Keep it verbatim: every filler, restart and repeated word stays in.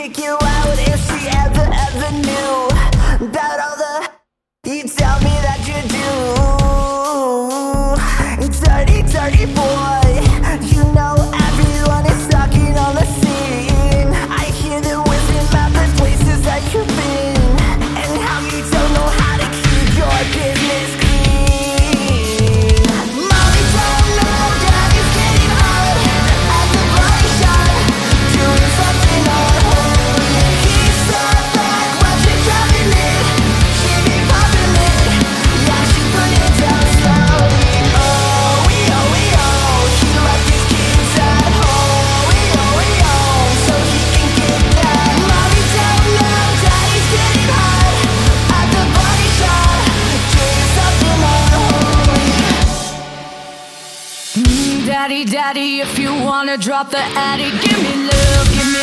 kick you out if she ever, ever knew about all the you tell me that you do. Dirty, dirty boy, you know everyone is talking on the scene. I hear the whispering about the places that you've been and how you don't know how to keep your business clean. Molly don't know that it's getting hot at the body shop, doing something unholy. He sat back while she driving it. She be popping it, yeah, she put it down slowly. Oh, we oh, we oh, he left his kids at home. We oh, we oh, so he can get that. Molly don't know that he's getting hot at the body shop, doing something unholy. Mm, daddy, daddy, if you wanna drop the addy, give me love, give me